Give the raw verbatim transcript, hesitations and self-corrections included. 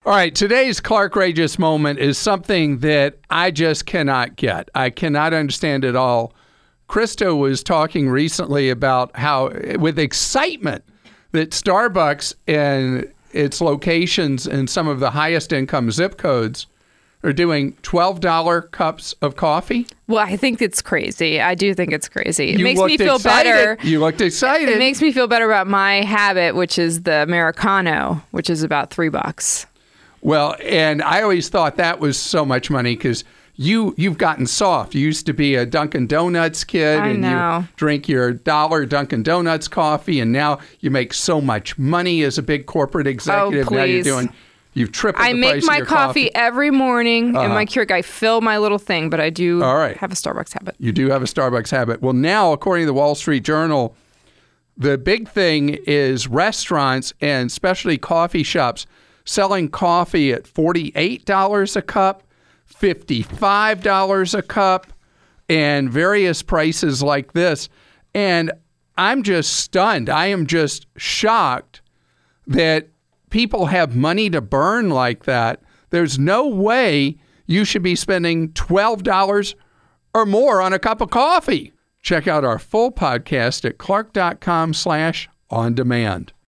All right, today's Clarkrageous moment is something that I just cannot get. I cannot understand at all. Krista was talking recently about how, with excitement, that Starbucks and its locations in some of the highest income zip codes are doing twelve dollars cups of coffee. Well, I think it's crazy. I do think it's crazy. It you makes me feel excited. better. You looked excited. It makes me feel better about my habit, which is the Americano, which is about three bucks. Well, and I always thought that was so much money because you, you've gotten soft. You used to be a Dunkin' Donuts kid, I and know. you drink your dollar Dunkin' Donuts coffee, and now you make so much money as a big corporate executive. Oh, now you're please. doing, you've tripled I the make price my of your coffee, coffee every morning Uh-huh. in my Keurig. I fill my little thing, but I do All right. have a Starbucks habit. You do have a Starbucks habit. Well, now, according to the Wall Street Journal, the big thing is restaurants and specialty coffee shops selling coffee at forty-eight dollars a cup, fifty-five dollars a cup, and various prices like this. And I'm just stunned. I am just shocked that people have money to burn like that. There's no way you should be spending twelve dollars or more on a cup of coffee. Check out our full podcast at clark dot com slash on demand.